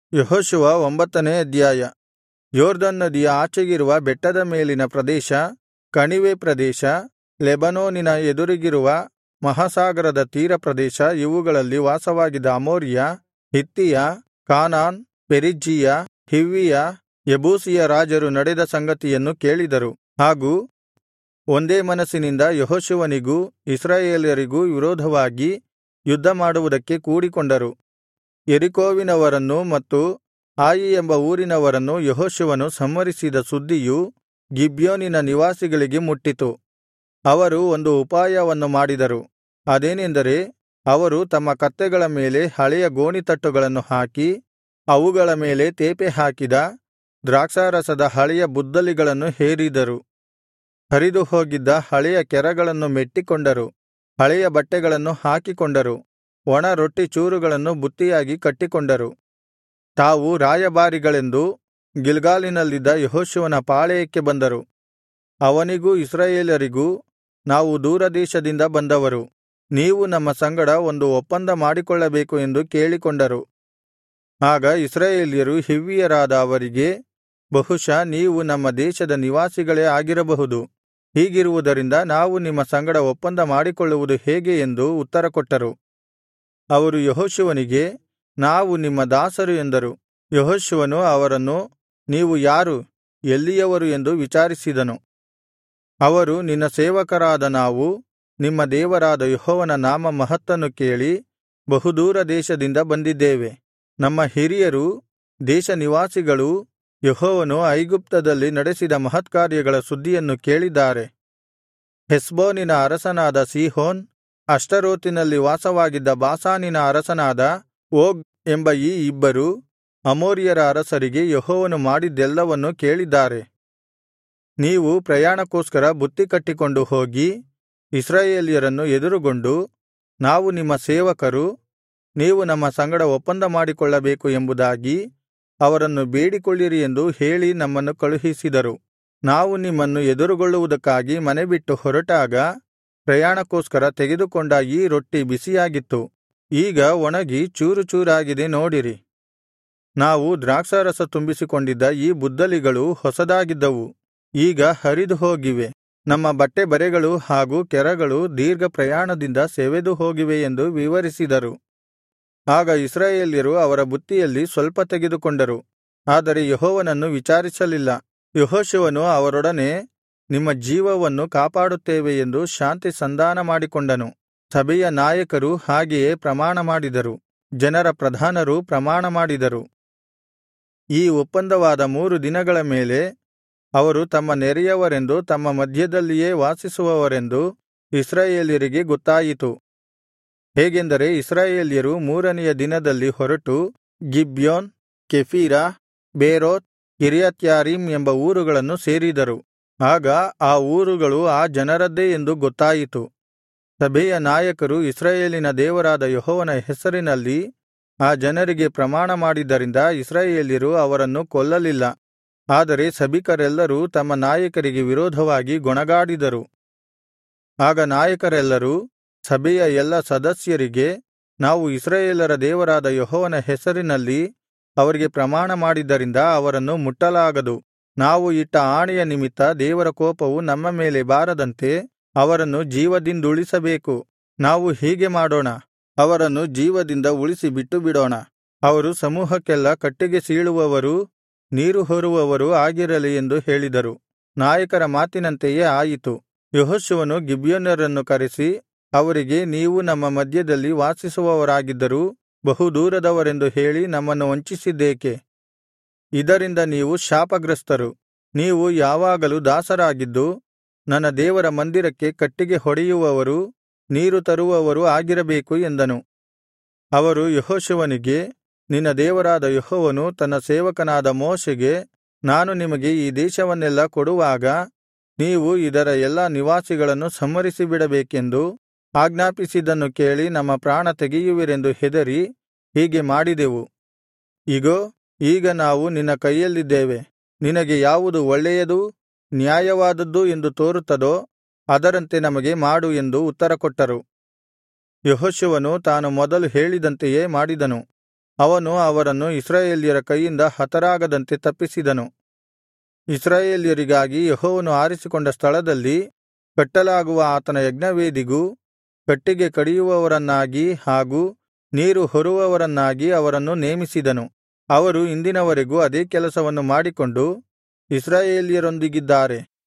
ಯೆಹೋಶುವ 9ನೇ ಅಧ್ಯಾಯ. ಯೊರ್ದನ್ ನದಿಯ ಆಚೆಗಿರುವ ಬೆಟ್ಟದ ಮೇಲಿನ ಪ್ರದೇಶ, ಕಣಿವೆ ಪ್ರದೇಶ, ಲೆಬನೋನಿನ ಎದುರಿಗಿರುವ ಮಹಾಸಾಗರದ ತೀರ ಪ್ರದೇಶ, ಇವುಗಳಲ್ಲಿ ವಾಸವಾಗಿದ್ದ ಅಮೋರಿಯ, ಹಿತ್ತಿಯ, ಕಾನಾನ್, ಪೆರಿಜ್ಜೀಯ, ಹಿವ್ವಿಯ, ಯೆಬೂಸಿಯ ರಾಜರು ನಡೆದ ಸಂಗತಿಯನ್ನು ಕೇಳಿದರು. ಹಾಗೂ ಒಂದೇ ಮನಸ್ಸಿನಿಂದ ಯೆಹೋಶುವನಿಗೂ ಇಸ್ರಾಯೇಲರಿಗೂ ವಿರೋಧವಾಗಿ ಯುದ್ಧಮಾಡುವುದಕ್ಕೆ ಕೂಡಿಕೊಂಡರು. ಯೆರಿಕೋವಿನವರನ್ನೂ ಮತ್ತು ಆಯಿ ಎಂಬ ಊರಿನವರನ್ನೂ ಯೆಹೋಶುವನು ಸಂಹರಿಸಿದ ಸುದ್ದಿಯು ಗಿಬ್ಯೋನಿನ ನಿವಾಸಿಗಳಿಗೆ ಮುಟ್ಟಿತು. ಅವರು ಒಂದು ಉಪಾಯವನ್ನು ಮಾಡಿದರು. ಅದೇನೆಂದರೆ, ಅವರು ತಮ್ಮ ಕತ್ತೆಗಳ ಮೇಲೆ ಹಳೆಯ ಗೋಣಿತಟ್ಟುಗಳನ್ನು ಹಾಕಿ, ಅವುಗಳ ಮೇಲೆ ತೇಪೆ ಹಾಕಿದ ದ್ರಾಕ್ಷಾರಸದ ಹಳೆಯ ಬುದ್ದಲಿಗಳನ್ನು ಹೇರಿದರು. ಹರಿದು ಹೋಗಿದ್ದ ಹಳೆಯ ಕೆರಗಳನ್ನು ಮೆಟ್ಟಿಕೊಂಡರು. ಹಳೆಯ ಬಟ್ಟೆಗಳನ್ನು ಹಾಕಿಕೊಂಡರು. ಒಣ ರೊಟ್ಟಿ ಚೂರುಗಳನ್ನು ಬುತ್ತಿಯಾಗಿ ಕಟ್ಟಿಕೊಂಡರು. ತಾವು ರಾಯಭಾರಿಗಳೆಂದು ಗಿಲ್ಗಾಲಿನಲ್ಲಿದ್ದ ಯೆಹೋಶುವನ ಪಾಳೆಯಕ್ಕೆ ಬಂದರು. ಅವನಿಗೂ ಇಸ್ರಾಯೇಲರಿಗೂ, ನಾವು ದೂರದೇಶದಿಂದ ಬಂದವರು, ನೀವು ನಮ್ಮ ಸಂಗಡ ಒಂದು ಒಪ್ಪಂದ ಮಾಡಿಕೊಳ್ಳಬೇಕು ಎಂದು ಕೇಳಿಕೊಂಡರು. ಆಗ ಇಸ್ರಾಯೇಲ್ಯರು ಹಿವ್ವಿಯರಾದ ಅವರಿಗೆ, ಬಹುಶಃ ನೀವು ನಮ್ಮ ದೇಶದ ನಿವಾಸಿಗಳೇ ಆಗಿರಬಹುದು. ಹೀಗಿರುವುದರಿಂದ ನಾವು ನಿಮ್ಮ ಸಂಗಡ ಒಪ್ಪಂದ ಮಾಡಿಕೊಳ್ಳುವುದು ಹೇಗೆ ಎಂದು ಉತ್ತರಕೊಟ್ಟರು. ಅವರು ಯೆಹೋಶುವನಿಗೆ, ನಾವು ನಿಮ್ಮ ದಾಸರು ಎಂದರು. ಯೆಹೋಶುವನು ಅವರನ್ನು, ನೀವು ಯಾರು, ಎಲ್ಲಿಯವರು ಎಂದು ವಿಚಾರಿಸಿದನು. ಅವರು, ನಿನ್ನ ಸೇವಕರಾದ ನಾವು ನಿಮ್ಮ ದೇವರಾದ ಯೆಹೋವನ ನಾಮ ಮಹತ್ತನ್ನು ಕೇಳಿ ಬಹುದೂರ ದೇಶದಿಂದ ಬಂದಿದ್ದೇವೆ. ನಮ್ಮ ಹಿರಿಯರೂ ದೇಶ ನಿವಾಸಿಗಳೂ ಯೆಹೋವನು ಐಗುಪ್ತದಲ್ಲಿ ನಡೆಸಿದ ಮಹತ್ಕಾರ್ಯಗಳ ಸುದ್ದಿಯನ್ನು ಕೇಳಿದ್ದಾರೆ. ಹೆಷ್ಬೋನಿನ ಅರಸನಾದ ಸೀಹೋನ್, ಅಷ್ಟರೋತಿನಲ್ಲಿ ವಾಸವಾಗಿದ್ದ ಬಾಷಾನಿನ ಅರಸನಾದ ಓಗ್ ಎಂಬ ಈ ಇಬ್ಬರು ಅಮೋರಿಯರ ಅರಸರಿಗೆ ಯೆಹೋವನು ಮಾಡಿದ್ದೆಲ್ಲವನ್ನೂ ಕೇಳಿದ್ದಾರೆ. ನೀವು ಪ್ರಯಾಣಕ್ಕೋಸ್ಕರ ಬುತ್ತಿ ಕಟ್ಟಿಕೊಂಡು ಹೋಗಿ ಇಸ್ರಾಯೇಲ್ಯರನ್ನು ಎದುರುಗೊಂಡು, ನಾವು ನಿಮ್ಮ ಸೇವಕರು, ನೀವು ನಮ್ಮ ಸಂಗಡ ಒಪ್ಪಂದ ಮಾಡಿಕೊಳ್ಳಬೇಕು ಎಂಬುದಾಗಿ ಅವರನ್ನು ಬೇಡಿಕೊಳ್ಳಿರಿ ಎಂದು ಹೇಳಿ ನಮ್ಮನ್ನು ಕಳುಹಿಸಿದರು. ನಾವು ನಿಮ್ಮನ್ನು ಎದುರುಗೊಳ್ಳುವುದಕ್ಕಾಗಿ ಮನೆಬಿಟ್ಟು ಹೊರಟಾಗ ಪ್ರಯಾಣಕ್ಕೋಸ್ಕರ ತೆಗೆದುಕೊಂಡ ಈ ರೊಟ್ಟಿ ಬಿಸಿಯಾಗಿತ್ತು. ಈಗ ಒಣಗಿ ಚೂರು ಚೂರಾಗಿದೆ ನೋಡಿರಿ. ನಾವು ದ್ರಾಕ್ಷಾರಸ ತುಂಬಿಸಿಕೊಂಡಿದ್ದ ಈ ಬುದ್ದಲಿಗಳು ಹೊಸದಾಗಿದ್ದವು, ಈಗ ಹರಿದು ಹೋಗಿವೆ. ನಮ್ಮ ಬಟ್ಟೆ ಬರೆಗಳು ಹಾಗೂ ಕೆರಗಳು ದೀರ್ಘ ಪ್ರಯಾಣದಿಂದ ಸೆವೆದು ಹೋಗಿವೆ ಎಂದು ವಿವರಿಸಿದರು. ಆಗ ಇಸ್ರಾಯೇಲ್ಯರು ಅವರ ಬುತ್ತಿಯಲ್ಲಿ ಸ್ವಲ್ಪ ತೆಗೆದುಕೊಂಡರು, ಆದರೆ ಯೆಹೋವನನ್ನು ವಿಚಾರಿಸಲಿಲ್ಲ. ಯೆಹೋಶುವನು ಅವರೊಡನೆ, ನಿಮ್ಮ ಜೀವವನ್ನು ಕಾಪಾಡುತ್ತೇವೆ ಎಂದು ಶಾಂತಿ ಸಂಧಾನ ಮಾಡಿಕೊಂಡನು. ಸಭೆಯ ನಾಯಕರು ಹಾಗೆಯೇ ಪ್ರಮಾಣ ಮಾಡಿದರು. ಜನರ ಪ್ರಧಾನರು ಪ್ರಮಾಣ ಮಾಡಿದರು. ಈ ಒಪ್ಪಂದವಾದ 3 ದಿನಗಳ ಮೇಲೆ ಅವರು ತಮ್ಮ ನೆರೆಯವರೆಂದು, ತಮ್ಮ ಮಧ್ಯದಲ್ಲಿಯೇ ವಾಸಿಸುವವರೆಂದು ಇಸ್ರಾಯೇಲ್ಯರಿಗೆ ಗೊತ್ತಾಯಿತು. ಹೇಗೆಂದರೆ, ಇಸ್ರಾಯೇಲ್ಯರು 3ನೆಯ ದಿನದಲ್ಲಿ ಹೊರಟು ಗಿಬ್ಯೋನ್, ಕೆಫೀರ, ಬೇರೋತ್, ಕಿರ್ಯತ್ಯಾರೀಮ್ ಎಂಬ ಊರುಗಳನ್ನು ಸೇರಿದರು. ಆಗ ಆ ಊರುಗಳು ಆ ಜನರದ್ದೇ ಎಂದು ಗೊತ್ತಾಯಿತು. ಸಭೆಯ ನಾಯಕರು ಇಸ್ರಾಯೇಲಿನ ದೇವರಾದ ಯೆಹೋವನ ಹೆಸರಿನಲ್ಲಿ ಆ ಜನರಿಗೆ ಪ್ರಮಾಣ ಮಾಡಿದ್ದರಿಂದ ಇಸ್ರಾಯೇಲ್ಯರು ಅವರನ್ನು ಕೊಲ್ಲಲಿಲ್ಲ. ಆದರೆ ಸಭಿಕರೆಲ್ಲರೂ ತಮ್ಮ ನಾಯಕರಿಗೆ ವಿರೋಧವಾಗಿ ಗೊಣಗಾಡಿದರು. ಆಗ ನಾಯಕರೆಲ್ಲರೂ ಸಭೆಯ ಎಲ್ಲಾ ಸದಸ್ಯರಿಗೆ, ನಾವು ಇಸ್ರಾಯೇಲರ ದೇವರಾದ ಯೆಹೋವನ ಹೆಸರಿನಲ್ಲಿ ಅವರಿಗೆ ಪ್ರಮಾಣ ಮಾಡಿದ್ದರಿಂದ ಅವರನ್ನು ಮುಟ್ಟಲಾಗದು. ನಾವು ಇಟ್ಟ ಆಣೆಯ ನಿಮಿತ್ತ ದೇವರ ಕೋಪವು ನಮ್ಮ ಮೇಲೆ ಬಾರದಂತೆ ಅವರನ್ನು ಜೀವದಿಂದುಳಿಸಬೇಕು. ನಾವು ಹೀಗೆ ಮಾಡೋಣ, ಅವರನ್ನು ಜೀವದಿಂದ ಉಳಿಸಿ ಬಿಟ್ಟುಬಿಡೋಣ. ಅವರು ಸಮೂಹಕ್ಕೆಲ್ಲಾ ಕಟ್ಟಿಗೆ ಸೀಳುವವರೂ ನೀರು ಹೊರುವವರೂ ಆಗಿರಲಿ ಎಂದು ಹೇಳಿದರು. ನಾಯಕರ ಮಾತಿನಂತೆಯೇ ಆಯಿತು. ಯೆಹೋಶುವನು ಗಿಬ್ಯೋನ್ಯರನ್ನು ಕರೆಸಿ ಅವರಿಗೆ, ನೀವು ನಮ್ಮ ಮಧ್ಯದಲ್ಲಿ ವಾಸಿಸುವವರಾಗಿದ್ದರೂ ಬಹುದೂರದವರೆಂದು ಹೇಳಿ ನಮ್ಮನ್ನು ವಂಚಿಸಿದ್ದೇಕೆ? ಇದರಿಂದ ನೀವು ಶಾಪಗ್ರಸ್ತರು. ನೀವು ಯಾವಾಗಲೂ ದಾಸರಾಗಿದ್ದು ನನ್ನ ದೇವರ ಮಂದಿರಕ್ಕೆ ಕಟ್ಟಿಗೆ ಹೊಡೆಯುವವರೂ ನೀರು ತರುವವರೂ ಆಗಿರಬೇಕು ಎಂದನು. ಅವರು ಯೆಹೋಶುವನಿಗೆ, ನಿನ್ನ ದೇವರಾದ ಯೆಹೋವನು ತನ್ನ ಸೇವಕನಾದ ಮೋಶೆಗೆ, ನಾನು ನಿಮಗೆ ಈ ದೇಶವನ್ನೆಲ್ಲಾ ಕೊಡುವಾಗ ನೀವು ಇದರ ಎಲ್ಲಾ ನಿವಾಸಿಗಳನ್ನು ಸಂಹರಿಸಿಬಿಡಬೇಕೆಂದು ಆಜ್ಞಾಪಿಸಿದ್ದನ್ನು ಕೇಳಿ ನಮ್ಮ ಪ್ರಾಣ ತೆಗೆಯುವಿರೆಂದು ಹೆದರಿ ಹೀಗೆ ಮಾಡಿದೆವು. ಇಗೋ, ಈಗ ನಾವು ನಿನ್ನ ಕೈಯಲ್ಲಿದ್ದೇವೆ. ನಿನಗೆ ಯಾವುದು ಒಳ್ಳೆಯದೂ ನ್ಯಾಯವಾದದ್ದು ಎಂದು ತೋರುತ್ತದೋ ಅದರಂತೆ ನಮಗೆ ಮಾಡು ಎಂದು ಉತ್ತರಕೊಟ್ಟರು. ಯೆಹೋಶುವನು ತಾನು ಮೊದಲು ಹೇಳಿದಂತೆಯೇ ಮಾಡಿದನು. ಅವನು ಅವರನ್ನು ಇಸ್ರಾಯೇಲ್ಯರ ಕೈಯಿಂದ ಹತರಾಗದಂತೆ ತಪ್ಪಿಸಿದನು. ಇಸ್ರಾಯೇಲ್ಯರಿಗಾಗಿ ಯೆಹೋವನು ಆರಿಸಿಕೊಂಡ ಸ್ಥಳದಲ್ಲಿ ಕಟ್ಟಲಾಗುವ ಆತನ ಯಜ್ಞವೇದಿಗೂ ಕಟ್ಟಿಗೆ ಕಡಿಯುವವರನ್ನಾಗಿ ಹಾಗೂ ನೀರು ಹೊರುವವರನ್ನಾಗಿ ಅವರನ್ನು ನೇಮಿಸಿದನು. ಅವರು ಇಂದಿನವರೆಗೂ ಅದೇ ಕೆಲಸವನ್ನು ಮಾಡಿಕೊಂಡು ಇಸ್ರಾಯೇಲ್ಯರೊಂದಿಗಿದ್ದಾರೆ.